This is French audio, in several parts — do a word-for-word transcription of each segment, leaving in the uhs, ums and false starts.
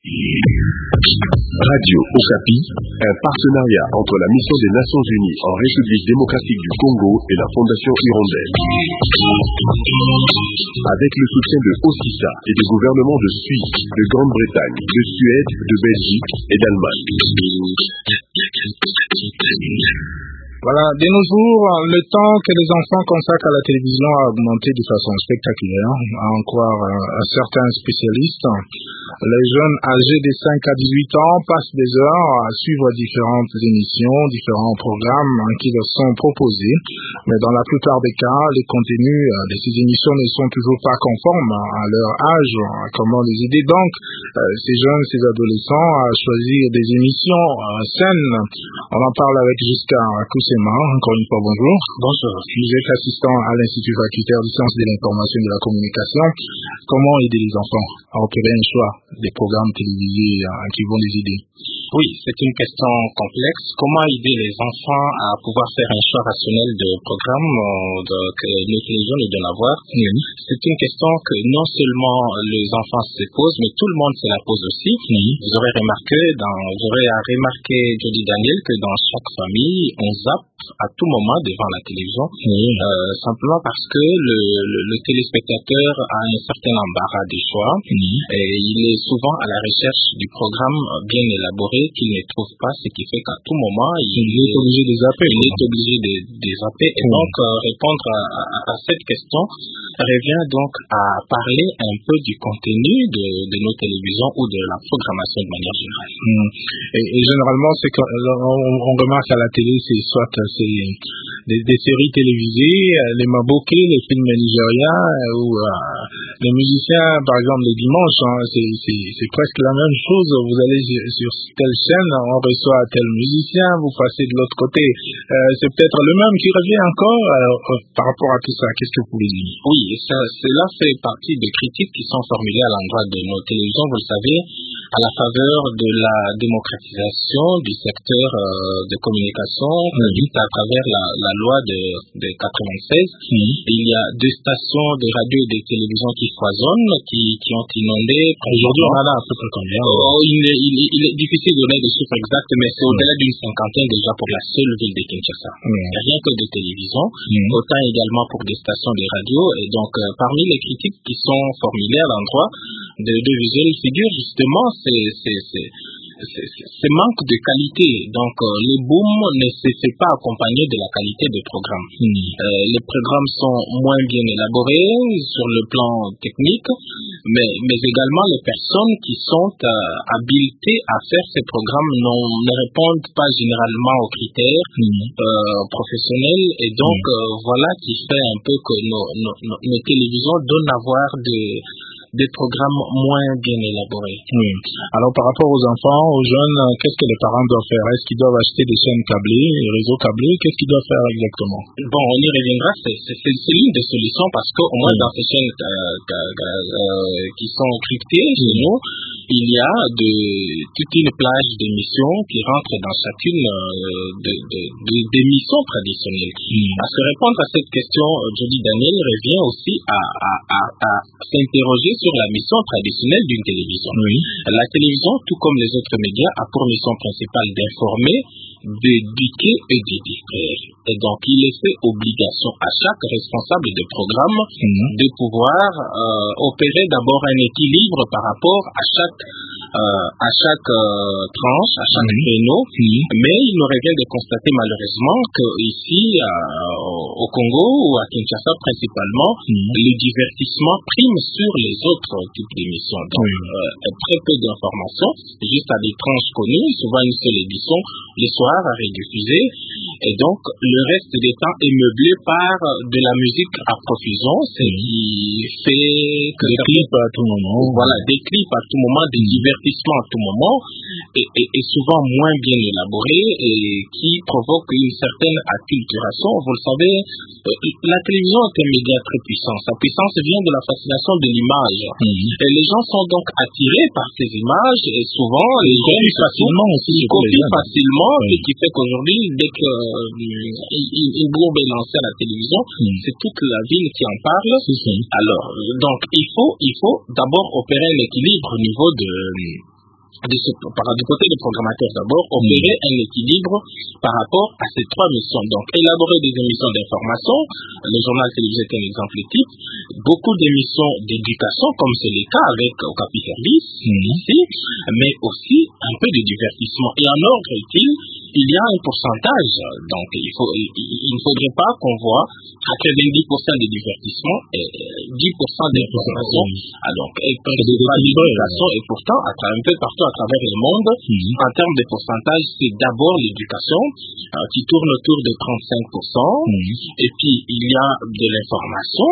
Radio Okapi, un partenariat entre la mission des Nations Unies en République démocratique du Congo et la Fondation Hirondelle. Avec le soutien de OCISA et des gouvernements de Suisse, de Grande-Bretagne, de Suède, de Belgique et d'Allemagne. Voilà, de nos jours, le temps que les enfants consacrent à la télévision a augmenté de façon spectaculaire, à en croire à certains spécialistes. Les jeunes âgés de cinq à dix-huit ans passent des heures à suivre différentes émissions, différents programmes qui leur sont proposés, mais dans la plupart des cas, les contenus de ces émissions ne sont toujours pas conformes à leur âge. Comment les aider donc, ces jeunes, ces adolescents, à choisir des émissions saines? On en parle avec Giscard Coussé. Encore une fois, bonjour. Bonjour. Vous êtes assistant à l'Institut facultaire des sciences de l'information et de la communication. Comment aider les enfants à opérer un choix des programmes télévisés qui vont les aider? Oui, c'est une question complexe. Comment aider les enfants à pouvoir faire un choix rationnel de programmes de, que nos télévisions donnent à voir? Oui. C'est une question que non seulement les enfants se posent, mais tout le monde se la pose aussi. Oui. Vous aurez remarqué, dans, vous aurez à remarquer, Jody Daniel, que dans chaque famille, on zappe à tout moment devant la télévision, oui. euh, simplement parce que le, le, le téléspectateur a un certain embarras des choix, oui. et il est souvent à la recherche du programme bien élaboré qu'il ne trouve pas, ce qui fait qu'à tout moment, il, il est obligé de zapper. Il est obligé de, de zapper, et oui. donc euh, répondre à, à, à cette question revient donc à parler un peu du contenu de, de nos télévisions ou de la programmation de manière générale. Mmh. Et, et généralement, c'est qu'on on, on remarque à la télé, c'est soit c'est des, des séries télévisées, les maboké, les films nigériens, ou euh, les musiciens, par exemple, les dimanches, hein, c'est, c'est, c'est presque la même chose. Vous allez sur telle chaîne, on reçoit tel musicien, vous passez de l'autre côté. Euh, c'est peut-être le même qui revient encore. Alors, euh, par rapport à tout ça, qu'est-ce que vous pouvez dire? Oui, ça, cela fait partie des critiques qui sont formulées à l'endroit de nos télévisions, vous le savez, à la faveur de la démocratisation du secteur euh, de communication produite mmh. à travers la, la loi de, de quatre-vingt-seize. Mmh. Il y a deux stations de radio et de télévision qui foisonnent, qui, qui ont inondé. Aujourd'hui, on en a à peu près combien? Oh, il, est, il, est, il est difficile de donner des chiffres exacts, mais c'est mmh. au-delà d'une cinquantaine déjà pour la seule ville de Kinshasa. Mmh. Rien que de télévision, mmh. autant également pour des stations de radio. Et donc, euh, parmi les critiques qui sont formulées à l'endroit de, de visuel figure, justement, c'est, c'est, c'est, c'est, c'est manque de qualité. Donc, euh, les booms ne se fait pas accompagner de la qualité des programmes. Mmh. Euh, les programmes sont moins bien élaborés sur le plan technique, mais, mais également les personnes qui sont euh, habilitées à faire ces programmes ne répondent pas généralement aux critères mmh. euh, professionnels. Et donc, mmh. euh, voilà qui fait un peu que nos, nos, nos, nos télévisions donnent à voir de des programmes moins bien élaborés. Oui. Alors, par rapport aux enfants, aux jeunes, qu'est-ce que les parents doivent faire? Est-ce qu'ils doivent acheter des chaînes câblées, des réseaux câblés? Qu'est-ce qu'ils doivent faire exactement? Bon, on y reviendra. C'est, c'est, c'est l'une des solutions parce qu'au moins oui. dans ces chaînes euh, euh, qui sont cryptées chez oui. nous, il y a de, toute une plage d'émissions qui rentrent dans chacune euh, de, de, de, d'émissions traditionnelles. Mm. À se répondre à cette question, Jody Daniel revient aussi à, à, à, à s'interroger sur la mission traditionnelle d'une télévision. Oui. La télévision, tout comme les autres médias, a pour mission principale d'informer, d'éduquer et de distraire. Et donc, il est fait obligation à chaque responsable de programme mm. de pouvoir euh, opérer d'abord un équilibre par rapport à chaque euh, à chaque euh, tranche, à chaque mm. créneau. Mm. Mais il nous revient de constater malheureusement que ici, euh, au Congo ou à Kinshasa principalement, mm. le divertissement prime sur les autres types d'émissions. Donc, mm. euh, très peu d'informations, juste à des tranches connues, souvent une seule édition, le soir à rediffuser. Et donc, le reste des temps est meublé par de la musique à profusion, ce mmh. qui fait que... Des clips à tout moment. Voilà, des clips à tout moment, des mmh. divertissements à tout moment, et, et, et souvent moins bien élaborés, et qui provoquent une certaine acculturation. Vous le savez, la télévision est un média très puissant. Sa puissance vient de la fascination de l'image. Mmh. Et les gens sont donc attirés par ces images, et souvent, les gens copient facilement aussi. Ils copient facilement, oui. ce qui fait qu'aujourd'hui, dès que euh, une bombe est lancée à la télévision, mmh. c'est toute la ville qui en parle. Mmh. Alors, donc, il faut, il faut d'abord opérer un équilibre au niveau de de ce, par, du côté des programmateurs d'abord, opérer mmh. un équilibre par rapport à ces trois missions. Donc, élaborer des émissions d'information, le journal télévisé est un exemple type, beaucoup d'émissions d'éducation, comme c'est le cas avec Okapi Service, mmh. ici, mais aussi un peu de divertissement. Et en ordre utile, il y a un pourcentage, donc il, faut, il, il ne faudrait pas qu'on voit quatre-vingt-dix pour cent de divertissement et dix pour cent d'information. Ah, donc, et principalement l'éducation, et pourtant, à travers, un peu partout à travers le monde, mm-hmm. en termes de pourcentage, c'est d'abord l'éducation, euh, qui tourne autour de trente-cinq pour cent, mm-hmm. et puis il y a de l'information,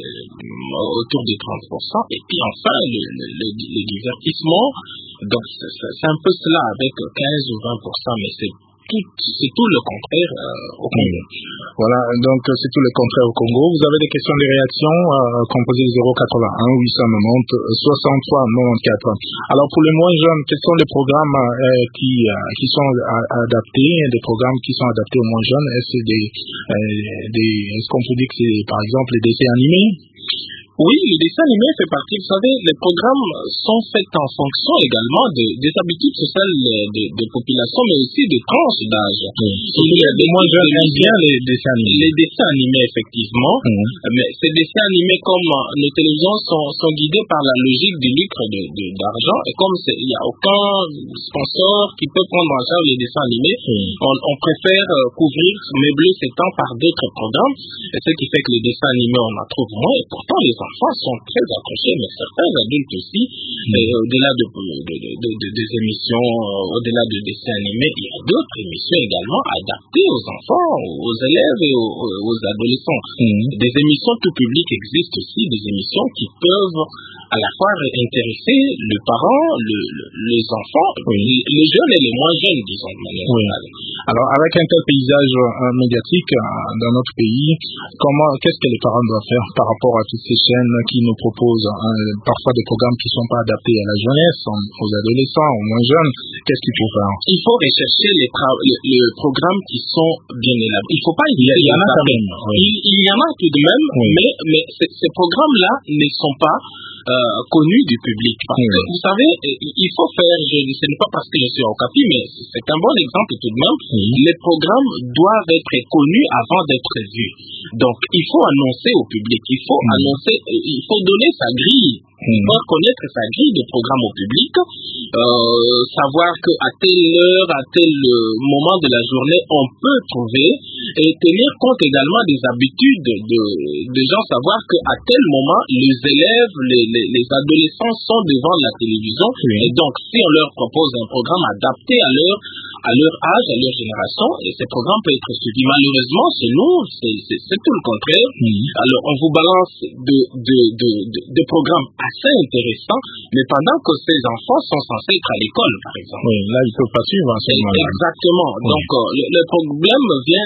euh, autour de trente pour cent, et puis enfin, le, le, le, le divertissement, donc c'est, c'est un peu cela avec quinze ou vingt pour cent, mais c'est Tout, c'est tout le contraire euh, au Congo. Voilà, donc c'est tout le contraire au Congo. Vous avez des questions, des réactions, euh, composées zéro quatre-vingt-un huit cent quatre-vingt-dix soixante-trois quatre-vingt-quatre. Alors pour les moins jeunes, quels sont les programmes euh, qui, euh, qui sont a- adaptés, des programmes qui sont adaptés aux moins jeunes? Est-ce, des, euh, des, est-ce qu'on peut dire que c'est par exemple les dessins animés? Oui, le dessin animé fait partie, vous savez, les programmes sont faits en fonction également de, des habitudes sociales des de populations, mais aussi des tranches d'âge. Oui. Il y a des moins jeunes aiment bien les dessins animés. Les dessins animés, effectivement, mmh. mais ces dessins animés, comme nos télévisions sont, sont guidées par la logique du lucre de, de, d'argent, et comme il n'y a aucun sponsor qui peut prendre en charge les dessins animés, mmh. on, on préfère couvrir, meubler ces temps par d'autres programmes, et ce qui fait que les dessins animés, on en trouve moins, et pourtant les enfants sont très accrochés, mais certains adultes aussi, mmh. et au-delà de, de, de, de, de, des émissions, euh, au-delà de dessins animés, il y a d'autres émissions également adaptées aux enfants, aux élèves et aux, aux adolescents. Mmh. Des émissions tout public existent aussi, des émissions qui peuvent à la fois intéresser le parent, le, le, les enfants, oui. les jeunes et les moins jeunes, disons de manière oui. générale. Alors, avec un tel paysage euh, médiatique euh, dans notre pays, comment, qu'est-ce que les parents doivent faire par rapport à toutes ces chaînes qui nous proposent euh, parfois des programmes qui ne sont pas adaptés à la jeunesse, aux adolescents, aux moins jeunes? Qu'est-ce qu'il faut faire? Il faut rechercher les, tra- les, les programmes qui sont bien élaborés. Il ne faut pas hésiter. Il y en a quand même. Oui. Il, il y en a tout de même, oui. mais, mais ces, ces programmes-là ne sont pas Euh, connu du public. Parce mmh. que, vous savez, il faut faire, je ne sais pas parce que je suis au Okapi, mais c'est un bon exemple tout de même, mmh. les programmes doivent être connus avant d'être vus. Donc, il faut annoncer au public, il faut mmh. annoncer, il faut donner sa grille, mmh. faire connaître sa grille de programme au public, euh, savoir qu'à telle heure, à tel moment de la journée, on peut trouver, et tenir compte également des habitudes de, des gens, savoir qu'à tel moment, les élèves, les Les, les adolescents sont devant la télévision, oui. et donc si on leur propose un programme adapté à leur, à leur âge, à leur génération, et ces programmes peuvent être suivis. Malheureusement, chez nous, c'est, c'est, c'est tout le contraire. Mm-hmm. Alors, on vous balance de, de, de, de, de programmes assez intéressants, mais pendant que ces enfants sont censés être à l'école, par exemple. Oui, là, ils ne peuvent pas suivre. Exactement. Oui. Donc, euh, le, le problème vient,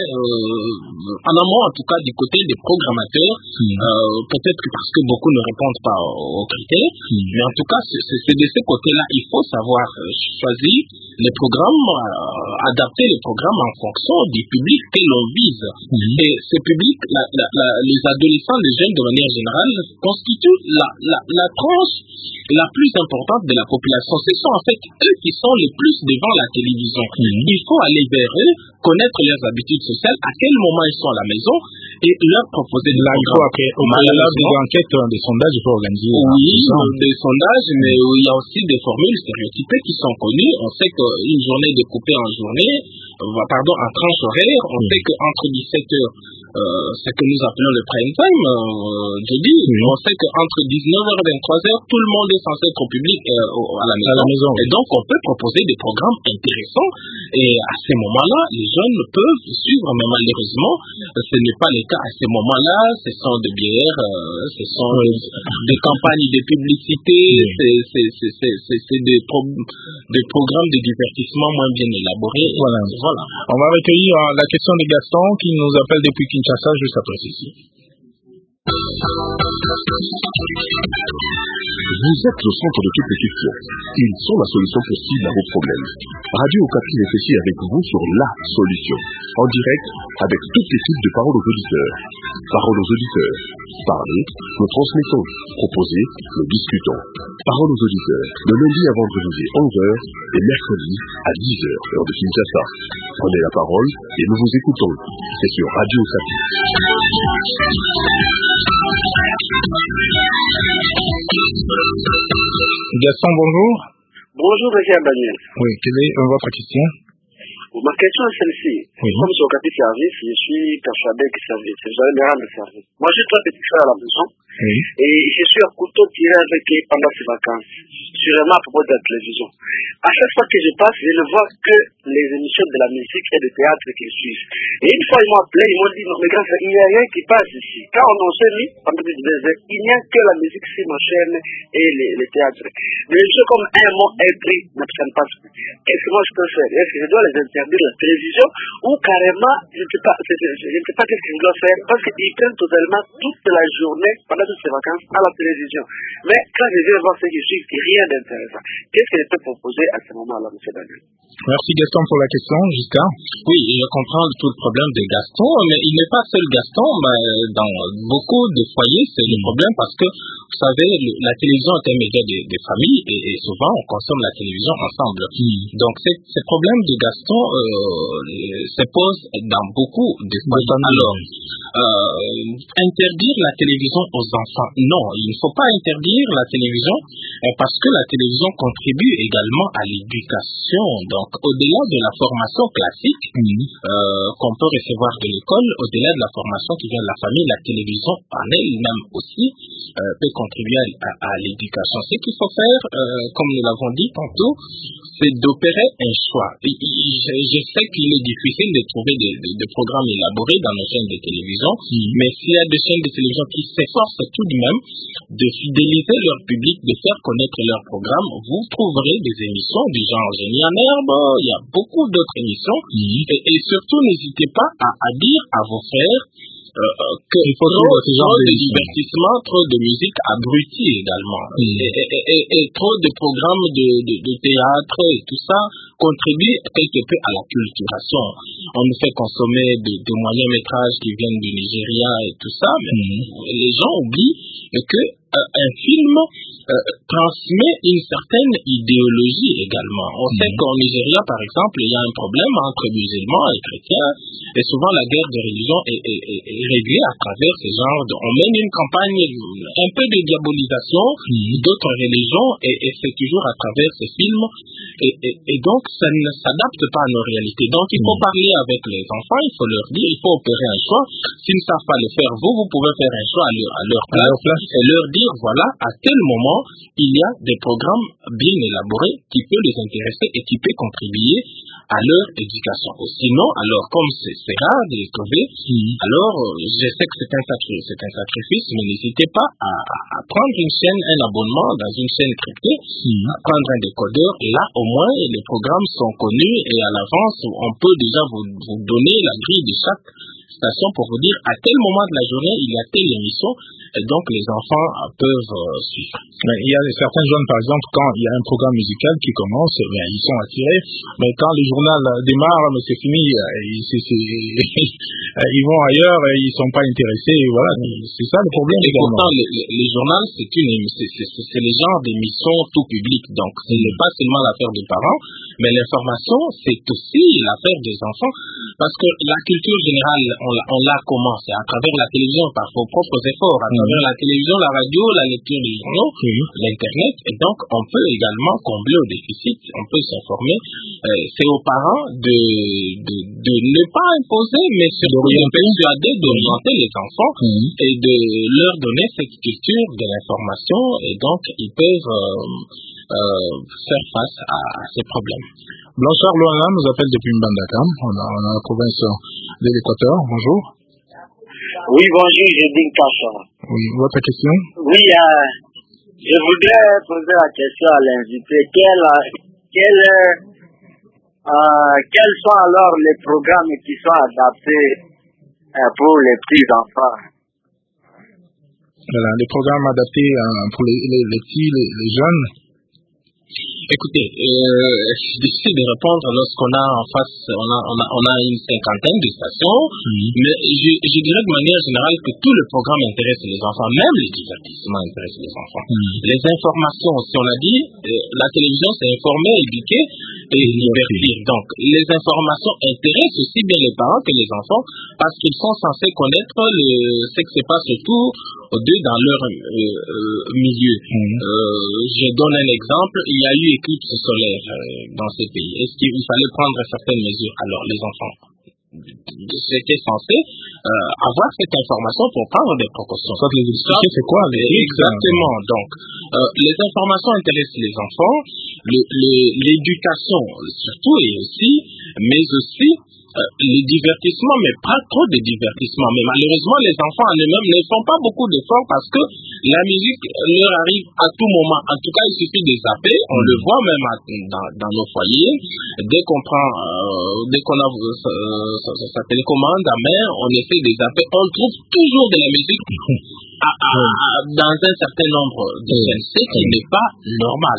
euh, en amont, en tout cas, du côté des programmateurs, mm-hmm. euh, peut-être que parce que beaucoup ne répondent pas aux critères, mmh. mais en tout cas, c'est, c'est de ce côté-là, il faut savoir euh, choisir les programmes, euh, adapter les programmes en fonction du public que l'on vise. Mmh. Et ce public, la, la, la, les adolescents, les jeunes de manière générale, constituent la, la, la tranche la plus importante de la population. Ce sont en fait eux qui sont les plus devant la télévision. Mmh. Il faut aller vers eux, connaître leurs habitudes sociales, à quel moment ils sont à la maison, et leur proposer des là, programmes. Il faut après, des enquêtes, des sondages, il faut organiser. Oui, des sondages, mais il y a aussi des formules stéréotypées qui sont connues. On sait qu'une journée découpée en journée, euh, pardon, en tranche horaire, on mmh. sait qu'entre dix-sept heures, euh, ce que nous appelons le prime time, euh, je dis, mmh. on sait qu'entre dix-neuf heures et vingt-trois heures, tout le monde est censé être au public euh, à la maison. À la maison oui. Et donc, on peut proposer des programmes intéressants. Et à ces moments-là, les jeunes peuvent suivre, mais malheureusement, ce n'est pas le cas. À ces moments-là, ce sont des bières, euh, ce sont oui. des, des campagnes de publicité, oui. c'est, c'est, c'est, c'est, c'est, c'est des, pro- des programmes de divertissement moins bien élaborés. Voilà. voilà. On va recueillir euh, la question de Gaston qui nous appelle depuis Kinshasa juste après ceci. Vous êtes au centre de toutes les questions. Ils sont la solution possible à vos problèmes. Radio Okapi réfléchit avec vous sur la solution. En direct, avec toute l'équipe de Parole aux auditeurs. Parole aux auditeurs. Parlez, nous transmettons. Proposez, nous discutons. Parole aux auditeurs. Le lundi à vendredi onze heures et mercredi à dix heures, heure de Kinshasa. Prenez la parole et nous vous écoutons. C'est sur Radio Okapi. Gaston, bonjour. Bonjour, M. Daniel. Oui, quelle est euh, votre question? Ma question est celle-ci. Oui. Comme sur Okapi Service, je suis persuadé que service. Vous allez me rendre service. Moi, j'ai trois petits frères à la maison. Oui. Et je suis à couteau tiré avec eux pendant ces vacances. Sûrement à propos de la télévision. À chaque fois que je passe, je ne vois que les émissions de la musique et du théâtre qu'ils suivent. Et une fois, ils m'ont appelé, ils m'ont dit, non, mais grand frère, il n'y a rien qui passe ici. Quand on s'est mis, pendant des heures, il n'y a que la musique sur ma chaîne et les, les théâtres. Mais les choses comme un mot écrit, mais ça ne passe plus. Qu'est-ce que moi je peux faire? Est-ce que je dois les interdire la télévision ou carrément, je ne sais pas, je ne sais pas qu'est-ce que je dois faire parce qu'ils prennent totalement toute la journée pendant toutes ces vacances à la télévision. Mais quand je viens voir ce qu'ils suivent, il n'y a rien d'intéressant. Qu'est-ce que je peux proposer à ce moment-là, M. Daniel? Merci Gaston pour la question. Jusqu'à Oui, je comprends tout le problème de Gaston, mais il n'est pas seul Gaston, mais dans beaucoup de foyers, c'est le problème parce que, vous savez, la télévision est un média des, des familles et, et souvent on consomme la télévision ensemble. Mm. Donc, ces, ces problèmes de Gaston euh, se posent dans beaucoup de foyers. Alors, euh, interdire la télévision aux enfants, non, il ne faut pas interdire la télévision euh, parce que la télévision contribue également à l'éducation. Donc, au-delà de la formation classique mm. euh, qu'on peut recevoir de l'école, au-delà de la formation qui vient de la famille, la télévision en elle-même aussi euh, peut contribuer à, à, à l'éducation. Ce qu'il faut faire, euh, comme nous l'avons dit tantôt, c'est d'opérer un choix. Et, et, je, je sais qu'il est difficile de trouver des de, de programmes élaborés dans nos chaînes de télévision, mm. mais s'il y a des chaînes de télévision qui s'efforcent tout de même de fidéliser leur public, de faire connaître leurs programmes, vous trouverez des émissions du genre Génie en herbe, il y a beaucoup d'autres émissions, mm. et, et surtout n'hésitez pas à, à dire à vos frères Euh, euh, que il faut trop, trop de divertissement, trop de musique abrutie également, mm. et, et, et, et trop de programmes de, de, de théâtre et tout ça contribue quelque peu à la culturation. On nous fait consommer de, de moyens métrages qui viennent du Nigeria et tout ça, mais mm. les gens oublient que euh, un film euh, transmet une certaine idéologie également. On mm. sait qu'en Nigeria, par exemple, il y a un problème entre musulmans et chrétiens, et souvent la guerre de religion est, est, est, est réglée à travers ce genre de... On mène une campagne, un peu de diabolisation mm. d'autres religions, et, et c'est toujours à travers ces films, et, et, et donc ça ne s'adapte pas à nos réalités. Donc il faut mm. parler avec les enfants, il faut leur dire, il faut opérer un choix. S'ils ne savent pas le faire, vous, vous pouvez faire un choix à leur, à leur place, à leur place et leur dire, voilà, à tel moment, il y a des programmes bien élaborés qui peuvent les intéresser et qui peuvent contribuer à leur éducation. Sinon, alors, comme c'est, c'est rare de les trouver, mmh. alors, je sais que c'est un, sacri- c'est un sacrifice, mais n'hésitez pas à, à prendre une chaîne, un abonnement dans une chaîne cryptée, mmh. à prendre un décodeur, et là, au moins, les programmes sont connus, et à l'avance, on peut déjà vous, vous donner la grille de chaque station pour vous dire, à tel moment de la journée, il y a telle émission, et donc les enfants peuvent euh, suivre. Mais il y a certains jeunes, par exemple, quand il y a un programme musical qui commence, ben, ils sont attirés, mais quand le journal démarre, mais c'est fini, c'est, c'est, ils vont ailleurs, et ils sont pas intéressés, et voilà, c'est ça le problème. Et pourtant, le, le, le journal, c'est, une, c'est, c'est, c'est le genre d'émission tout public, donc ce n'est pas seulement l'affaire des parents, mais l'information, c'est aussi l'affaire des enfants, parce que la culture générale, on l'a, on l'a commencé à travers la télévision, par vos propres efforts, à travers mmh. la télévision, la radio, la lecture des journaux, mmh. l'internet, et donc on peut également combler au déficit, on peut s'informer. Euh, c'est aux parents de, de, de ne pas imposer, mais surtout de persuader, d'orienter les enfants mmh. et de leur donner cette culture de l'information, et donc ils peuvent euh, euh, faire face à, à ces problèmes. Blanchard Loana nous appelle depuis Mbandaka, on a, on a la province de l'Équateur. Bonjour. Oui, bonjour, je dis Kacha. Oui, votre question? Oui, euh, je voudrais poser la question à l'invité. Quel, quel, euh, quels sont alors les programmes qui sont adaptés euh, pour les petits enfants? Voilà, des programmes adaptés euh, pour les, les, les petits, les, les jeunes. Écoutez, euh, je décide de répondre lorsqu'on a en face, on a, on a, on a une cinquantaine de stations, mmh. mais je, je dirais de manière générale que tout le programme intéresse les enfants, même les divertissements intéressent les enfants. Mmh. Les informations, si on a dit, euh, la télévision c'est informer, éduquer et divertir. Donc, les informations intéressent aussi bien les parents que les enfants parce qu'ils sont censés connaître le, ce qui se passe autour d'eux dans leur euh, euh, milieu. Mmh. Euh, je donne un exemple, il y a eu éclipse solaire euh, dans ce pays. Est-ce qu'il fallait prendre certaines mesures? Alors, les enfants c'était censé euh, avoir cette information pour prendre des précautions. Ça, les expliquer, c'est quoi les Exactement. Donc, euh, les informations intéressent les enfants, le, le, l'éducation surtout et aussi, mais aussi Euh, les divertissements, mais pas trop de divertissements. Mais malheureusement, les enfants en eux-mêmes ne font pas beaucoup d'efforts parce que la musique leur arrive à tout moment. En tout cas, il suffit de zapper. On le voit même à, dans, dans nos foyers. Dès qu'on prend, euh, dès qu'on a euh, sa, sa, sa télécommande à main, on essaie de zapper. On trouve toujours de la musique à, à, à, dans un certain nombre de chaînes, ce qui n'est pas normal.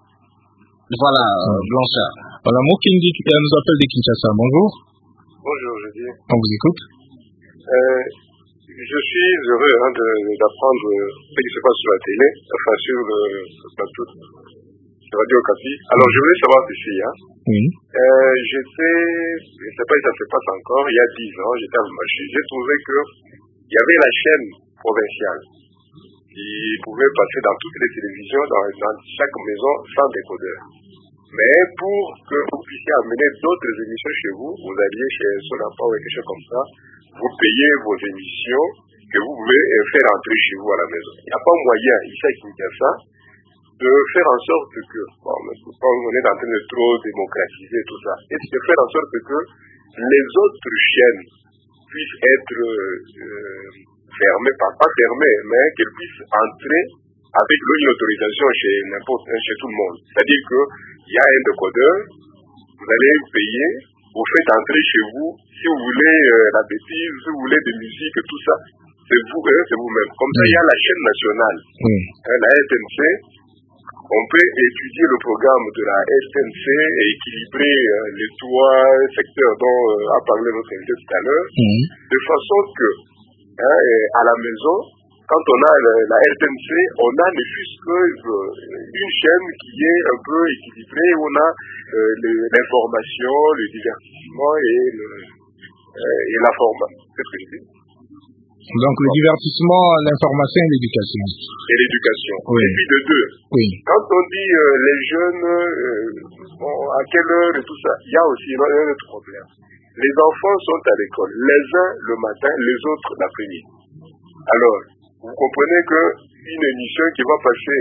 Voilà, euh, Blanchard. Voilà, Mokindi nous appelle de Kinshasa. Bonjour. Bonjour, je dis. On vous écoute. Euh, je suis heureux hein, de, d'apprendre ce qui se passe sur la télé, enfin sur le, le plateau de Radio Okapi. Alors, je voulais savoir ceci. Hein. Oui. Euh, j'étais, je ne sais pas si ça se passe encore, il y a dix ans, j'étais à Lumachi. J'ai trouvé qu'il y avait la chaîne provinciale qui pouvait passer dans toutes les télévisions, dans, dans chaque maison, sans décodeur. Mais pour que vous puissiez amener d'autres émissions chez vous, vous alliez chez Sonapa ou quelque chose comme ça, vous payez vos émissions que vous pouvez faire entrer chez vous à la maison. Il n'y a pas moyen, ici à Kinshasa, de faire en sorte que, bon, on est en train de trop démocratiser tout ça, et de faire en sorte que les autres chaînes puissent être euh, fermées, pas, pas fermées, mais qu'elles puissent entrer avec une autorisation chez n'importe chez tout le monde. C'est-à-dire que il y a un décodeur, vous allez payer, vous faites entrer chez vous, si vous voulez euh, la bêtise, si vous voulez de musique, tout ça, c'est vous, hein, c'est vous-même. Comme ça, il y a la chaîne nationale, mm. hein, la S N C, on peut étudier le programme de la S N C et équilibrer euh, les trois secteurs dont euh, a parlé notre invité tout à l'heure, mm. de façon que, hein, à la maison, quand on a le, la S N C, on a ne fût-ce qu'une chaîne qui est un peu équilibrée, où on a euh, le, l'information, le divertissement et, le, euh, et la formation. C'est ce que je dis. Donc le divertissement, l'information et l'éducation. Et l'éducation. Oui. Et puis de deux. Oui. Quand on dit euh, les jeunes, euh, bon, à quelle heure et tout ça, il y a aussi un autre problème. Les enfants sont à l'école, les uns le matin, les autres l'après-midi. Alors, vous comprenez que une émission qui va passer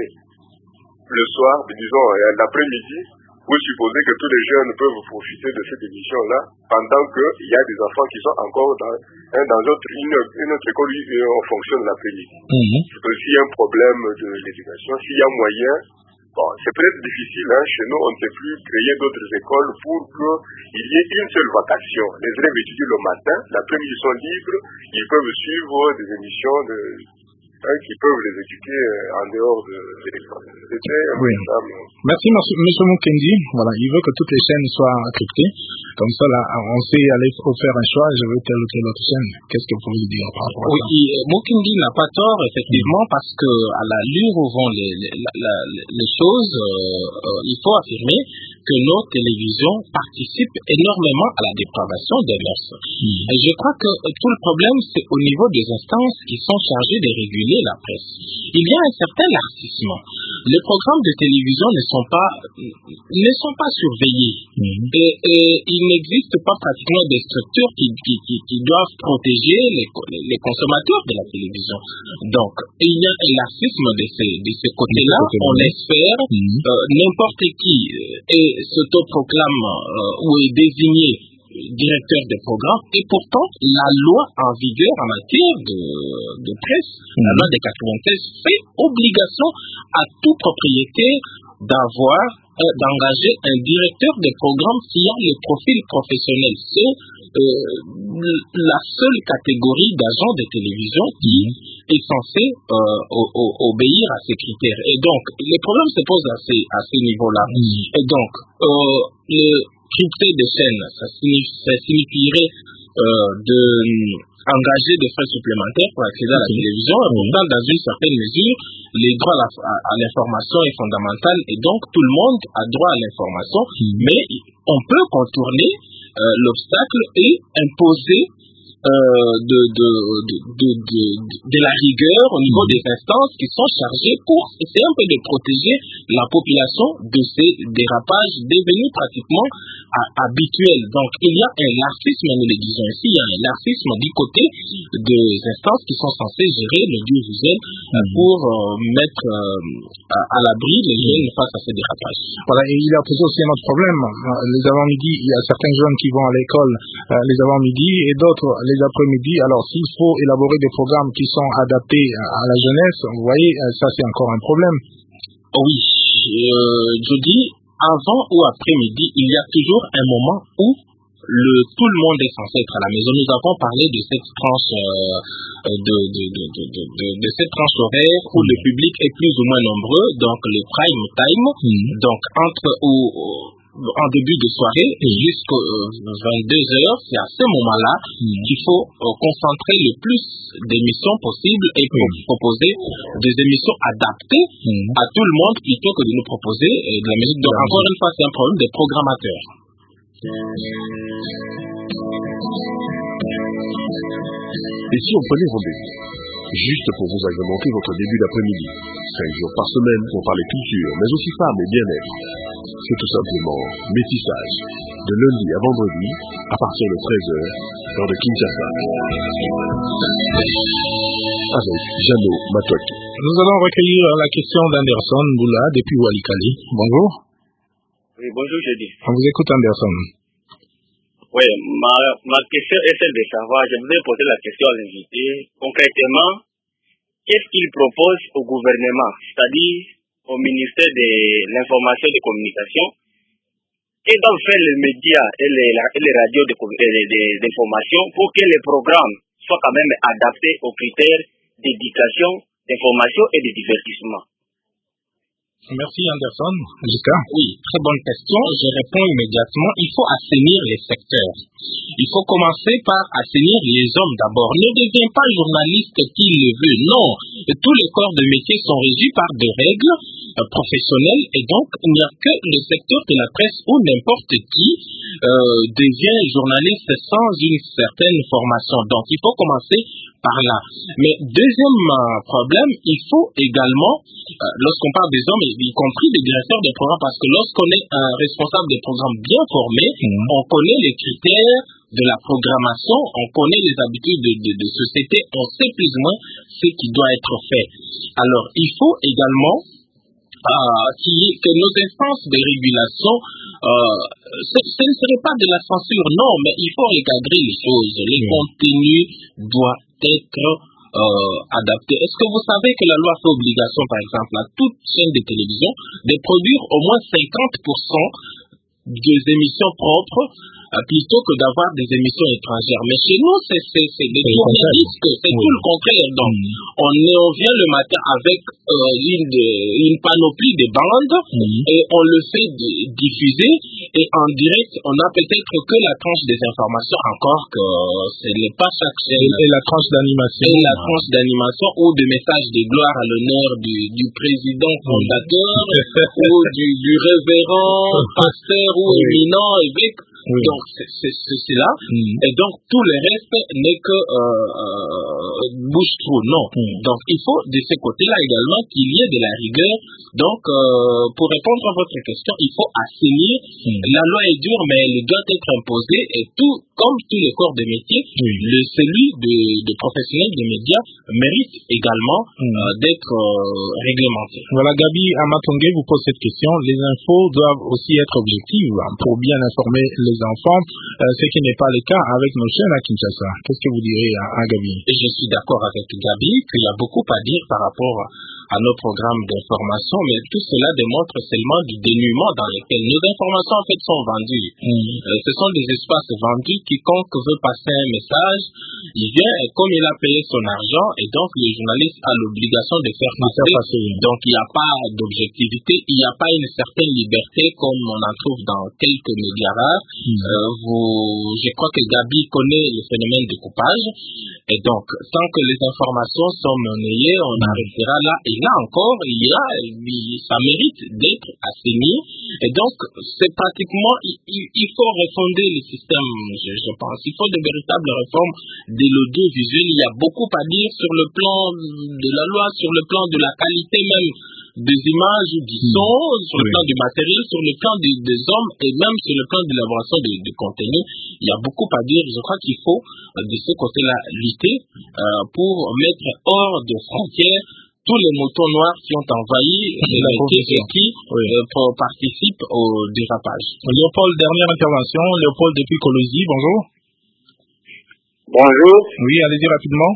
le soir, disons l'après-midi, vous supposez que tous les jeunes peuvent profiter de cette émission-là, pendant qu'il y a des enfants qui sont encore dans, hein, dans autre, une, une autre école où on fonctionne l'après-midi. Mm-hmm. C'est aussi un problème de l'éducation. S'il y a moyen, bon, c'est peut-être difficile, hein, chez nous on ne peut plus créer d'autres écoles pour qu'il y ait une seule vacation. Les élèves étudient le matin, l'après-midi ils sont libres, ils peuvent suivre des émissions de... qui peuvent les éduquer en dehors de, de l'école. Oui. Merci, monsieur Mukendi. Voilà, il veut que toutes les chaînes soient cryptées. Comme ça, là, on sait aller faire un choix. Je veux telle ou telle autre chaîne. Qu'est-ce que vous pouvez dire par rapport à oui, ça? Oui, Mukendi n'a pas tort, effectivement, mmh. parce que à la l'allure où vont les, les, les, les choses, euh, euh, il faut affirmer que nos télévisions participent énormément à la dépravation des mœurs. Mmh. Et je crois que tout le problème, c'est au niveau des instances qui sont chargées de réguler la presse. Il y a un certain laxisme. Les programmes de télévision ne sont pas, ne sont pas surveillés. Mmh. Et, et il n'existe pas pratiquement des structures qui, qui, qui, qui doivent protéger les, les consommateurs de la télévision. Donc, il y a un laxisme de ces, de ces côtés-là. On espère mmh. euh, n'importe qui est s'autoproclame euh, ou est désigné directeur des programmes, et pourtant la loi en vigueur en matière de, de presse, mmh. la loi des quatre-vingt-seize, fait obligation à tout propriétaire d'avoir, euh, d'engager un directeur des programmes qui a le profil professionnel. C'est euh, la seule catégorie d'agents de télévision qui est censée euh, o- o- obéir à ces critères. Et donc, les problèmes se posent à ces, à ces niveaux-là. Et donc, euh, le critère des chaînes, ça, signifie, ça signifierait euh, de engager des frais supplémentaires pour accéder à la télévision. Et pourtant, dans une certaine mesure, les droits à, la, à, à l'information est fondamental et donc tout le monde a droit à l'information. Mais on peut contourner euh, l'obstacle et imposer euh, de, de, de, de, de, de la rigueur au niveau des instances qui sont chargées pour essayer un peu de protéger la population de ces dérapages devenus pratiquement à, habituels. Donc il y a un laxisme, nous le disons ici, il y a un laxisme du côté des instances qui sont censées gérer l'audiovisuel euh, pour euh, mettre euh, à, à l'abri les jeunes face à ces dérapages. Voilà, et il y a peut-être aussi un autre problème. Les avant-midi, il y a certains jeunes qui vont à l'école euh, les avant-midi et d'autres les après-midi. Alors, s'il faut élaborer des programmes qui sont adaptés à la jeunesse, vous voyez, ça c'est encore un problème. Oui, euh, je dis, avant ou après-midi, il y a toujours un moment où le, tout le monde est censé être à la maison. Nous avons parlé de cette tranche euh, de, de, de, de, de, de, de cette tranche horaire où le public est plus ou moins nombreux, donc le prime time, mmh. donc entre ou en début de soirée jusqu'à vingt-deux heures, c'est à ce moment-là mmh. qu'il faut euh, concentrer le plus d'émissions possibles et mmh. proposer des émissions adaptées mmh. à tout le monde plutôt que de nous proposer euh, de la musique. Donc, encore une fois, c'est un problème des programmateurs. Et si on prenait rendez-vous, juste pour vous agrémenter votre début d'après-midi, cinq jours par semaine pour parler culture, mais aussi femmes et bien-être, c'est tout simplement Métissage, de lundi à vendredi, à partir de treize heures, heure de Kinshasa. Avec Jano Matoki. Nous allons recueillir la question d'Anderson Boula depuis Walikale. Bonjour. Oui, bonjour, je dis. On vous écoute, Anderson. Oui, ma, ma question est celle de savoir, je voudrais poser la question à l'invité. Concrètement, qu'est-ce qu'il propose au gouvernement, c'est-à-dire au ministère de l'Information et des Communications, et doivent faire les médias et les, et les radios d'information pour que les programmes soient quand même adaptés aux critères d'éducation, d'information et de divertissement? Merci Anderson. Jusqu'à Oui, très bonne question. Je réponds immédiatement. Il faut assainir les secteurs. Il faut commencer par assainir les hommes d'abord. Ne deviens pas journaliste qui le veut. Non. Tous les corps de métier sont régis par des règles euh, professionnelles et donc il n'y a que le secteur de la presse où n'importe qui euh, devient journaliste sans une certaine formation. Donc il faut commencer par là. Mais deuxième euh, problème, il faut également, euh, lorsqu'on parle des hommes, y compris des directeurs de programme, parce que lorsqu'on est un responsable de programme bien formé, mmh. on connaît les critères de la programmation, on connaît les habitudes de, de, de société, on sait plus ou moins ce qui doit être fait. Alors, il faut également euh, que nos instances de régulation, euh, ce, ce ne serait pas de la censure, non, mais il faut recadrer les choses. Les mmh. contenus doivent être Euh, adapté. Est-ce que vous savez que la loi fait obligation, par exemple, à toute chaîne de télévision de produire au moins cinquante pour cent des émissions propres euh, plutôt que d'avoir des émissions étrangères? Mais chez nous, c'est, c'est, c'est des journalistes, c'est oui. tout le contraire. Donc, mmh. on, est, on vient le matin avec euh, une, de, une panoplie de bandes mmh. et on le fait de, diffuser et en direct, on a peut-être que la tranche des informations, encore que euh, ce n'est pas chaque chaîne. Et, et la tranche d'animation. Et la tranche d'animation ou de messages de gloire à l'honneur du, du président fondateur ou du, du révérend pasteur ou oui. éminent évêque. Oui. Donc, c'est, c'est, c'est, c'est là. Mm. Et donc, tout le reste n'est que euh, euh, bouche-trou. Non. Mm. Donc, il faut, de ce côté-là également, qu'il y ait de la rigueur. Donc, euh, pour répondre à votre question, il faut assainir. Mm. La loi est dure, mais elle doit être imposée. Et tout, comme tous les corps de métier, mm. le, celui de, de professionnels des médias mérite également mm. euh, d'être euh, réglementé. Voilà, Gabi Amatongue vous pose cette question. Les infos doivent aussi être objectives pour bien informer les enfants, euh, ce qui n'est pas le cas avec nos chaînes à Kinshasa. Qu'est-ce que vous direz à, à Gabi? Et je suis d'accord avec Gabi qu'il y a beaucoup à dire par rapport à nos programmes d'information, mais tout cela démontre seulement du dénuement dans lequel nos informations en fait sont vendues. Mmh. Euh, ce sont des espaces vendus quiconque veut passer un message, il vient et comme il a payé son argent, et donc le journaliste a l'obligation de faire passer. passer. Donc il n'y a pas d'objectivité, il n'y a pas une certaine liberté comme on en trouve dans quelques médias rares. Mmh. Euh, vous, je crois que Gabi connaît le phénomène de coupage, et donc sans que les informations soient monnayées, on mmh. arrêtera là. Et là encore, il y a, ça mérite d'être assaini, et donc c'est pratiquement, il, il faut refonder le système, je, je pense. Il faut de véritables réformes de l'audiovisuel. Il y a beaucoup à dire sur le plan de la loi, sur le plan de la qualité même des images, du son, sur le oui. plan du matériel, sur le plan des, des hommes et même sur le plan de l'élaboration de, de contenu. Il y a beaucoup à dire. Je crois qu'il faut de ce côté-là lutter euh, pour mettre hors de frontières tous les moutons noirs qui ont envahi la et qui oui. euh, participent au dérapage. Léopold, dernière intervention. Léopold depuis Colosie, bonjour. Bonjour. Oui, allez-y rapidement.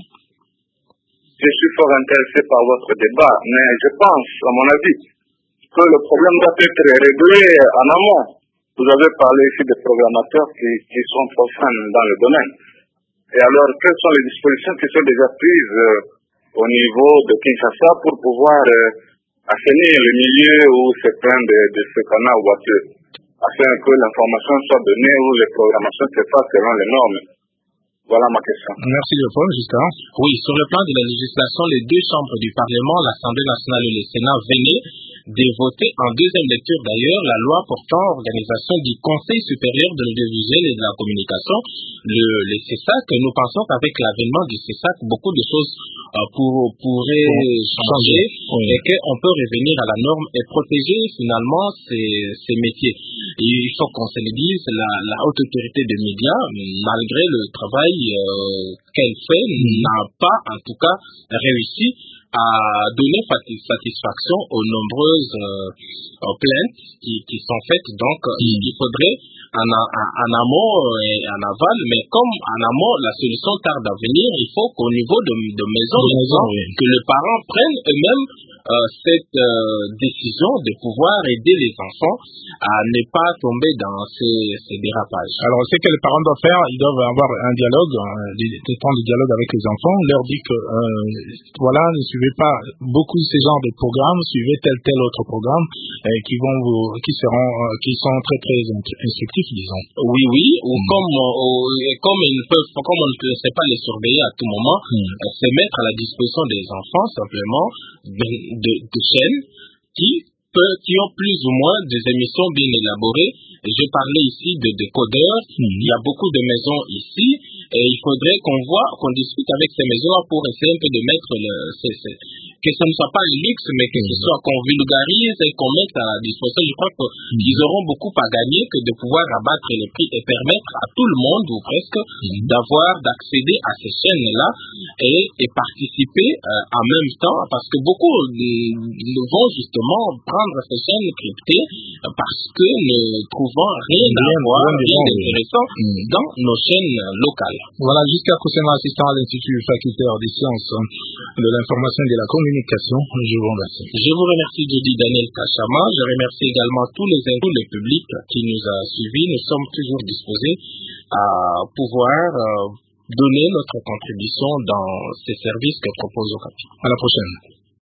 Je suis fort intéressé par votre débat, mais je pense, à mon avis, que le problème doit être réglé en amont. Vous avez parlé ici des programmateurs qui, qui sont profanes dans le domaine. Et alors, quelles sont les dispositions qui sont déjà prises euh, au niveau de Kinshasa pour pouvoir euh, assainir le milieu où c'est plein de, de ce canal boiteux, afin que l'information soit donnée ou les programmations se fassent selon les normes? Voilà ma question. Merci Léopold, Justin. Oui, sur le plan de la législation, les deux chambres du Parlement, l'Assemblée nationale et le Sénat, venaient de voter en deuxième lecture d'ailleurs la loi portant organisation du Conseil supérieur de l'audiovisuel et de la communication, le, le C E S A C. Nous pensons qu'avec l'avènement du C E S A C, beaucoup de choses euh, pour, pourraient bon, changer oui. et qu'on peut revenir à la norme et protéger finalement ces, ces métiers. Et il faut qu'on se le dise, la, la haute autorité des médias, malgré le travail euh, qu'elle fait, mmh. n'a pas en tout cas réussi à donner satisfaction aux nombreuses euh, plaintes qui, qui sont faites. Donc, mmh. il faudrait en, en, en amont et en aval, mais comme en amont, la solution tarde à venir, il faut qu'au niveau de, de maison, de maison oui. que les parents prennent eux-mêmes euh, cette euh, décision de pouvoir aider les enfants à ne pas tomber dans ces, ces dérapages. Alors, ce que les parents doivent faire, ils doivent avoir un dialogue, euh, des, des temps de dialogue avec les enfants, leur dire que, euh, voilà, ne suivez pas beaucoup de ces genres de programmes, suivez tel tel autre programme, euh, qui vont vous, qui seront, euh, qui sont très très instructifs, disons. Oui, oui, ou mmh. comme, euh, comme ils peuvent, comme on ne sait pas les surveiller à tout moment, mmh. euh, se mettre à la disposition des enfants, simplement, de, de, de chaînes qui peut, qui ont plus ou moins des émissions bien élaborées. Je parlais ici de décodeurs. Mmh. Il y a beaucoup de maisons ici et il faudrait qu'on voit, qu'on discute avec ces maisons pour essayer un peu de mettre le, c'est, c'est, que ce ne soit pas un luxe, mais que ce soit qu'on vulgarise et qu'on mette à disposition. Je crois qu'ils mmh. auront beaucoup à gagner que de pouvoir abattre les prix et permettre à tout le monde, ou presque, mmh. d'avoir, d'accéder à ces chaînes-là et, et participer euh, en même temps, parce que beaucoup euh, vont justement prendre ces chaînes cryptées euh, parce que ne trouvant rien à voir, rien d'intéressant mmh. dans nos chaînes locales. Voilà, jusqu'à Koussema, assistant à l'Institut facultaire des sciences de l'information et de la communication, je vous remercie. Je vous remercie, Jody Daniel Kachama. Je remercie également tous les tous le public qui nous a suivis. Nous sommes toujours disposés à pouvoir euh, donner notre contribution dans ces services que propose Okapi. À la prochaine.